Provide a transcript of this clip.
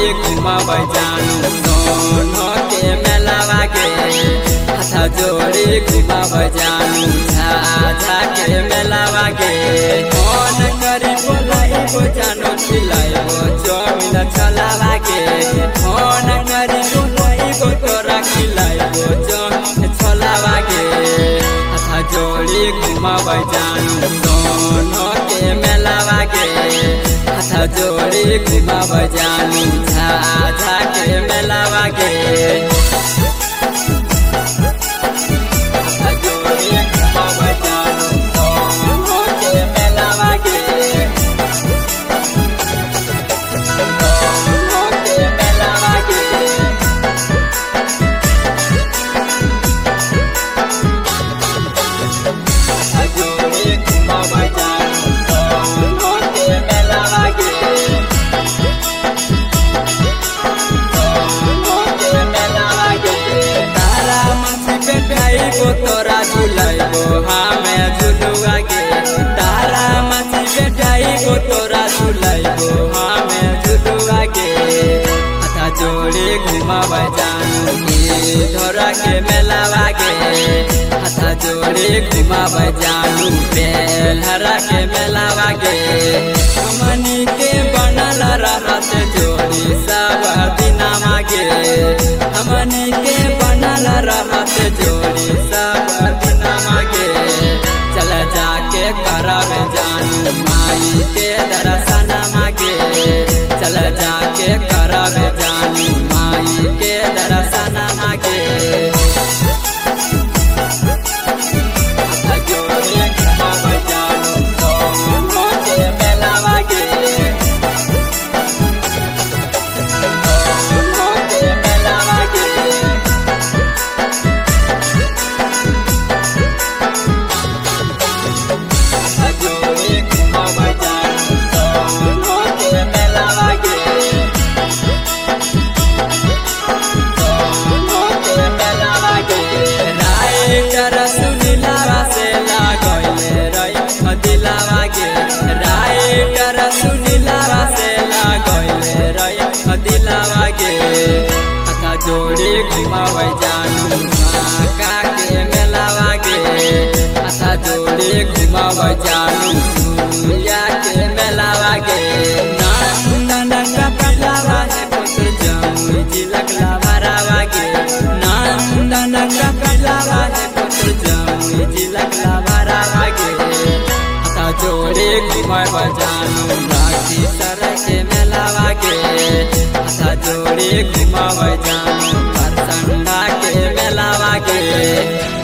घुमाब जानू सोनो के मेलावा के हाथ जोड़ी घुमाब जानू झाझा के मेलावा के फोन करी बोलाइबो जानू खिलाइबो चौमिन छलावा के फोन करी बोलाइबो तोरा खिलाइबो चौमिन छलावा के हाथ जोड़ी घुमाब जानू सोनो के मेलावा के हाथ जोड़ी घुमाब जानू झाझा के मेलावा के हाथ जोड़ी घुमाब जानू सोनो के मेलावा के सोनो के मेलावा के हाथ जोड़ी घुमाब जानू सोनो के मेलावा के तोरा झुलाइबो हमें झुलुआ के तारा मछी बैठाइबो तोरा झुलाइबो हमें झुलुआ के हाथ जोड़ी घुमाब जानू धोरा के मेलावा के हाथ जोड़ी घुमाब जानू बेलहरा के मेलावा के हमनी के बनल रहत जोड़ी सब दिनमा के हमनी के बनल रहत जोड़ी सब दिनमा के चल जाके करब जानू माई के दर्शन मागे चल जाके करब जानू माई के दर्शन मागे हाथ जोड़ी घुमाब जानू सोनो के मेलावा के सोनो के मेलावा के हाथ जोड़ी घुमाब जानू सोनो के मेलावा के सोनो के मेलावा के राइटर सुनीलावा से लागले रही दिलावा के राइटर सुनीलावा से लागले रही दिलावा के हाथ जोड़ी घुमाब जानू माका के मेलावा के हाथ जोड़ी घुमाब जानू सुइया के मेलावा के नंदन का पिलावा है पुत्र जमुई जिलक लाभरावा के नंदन का पिलावा है पुत्र जमुई जिलक लाभरावा के हाथ जोड़ी घुमाब जानू लाठी सर के मेलावा के हाथ जोड़ी घुमाब जानू परसंडा के मेलावा के।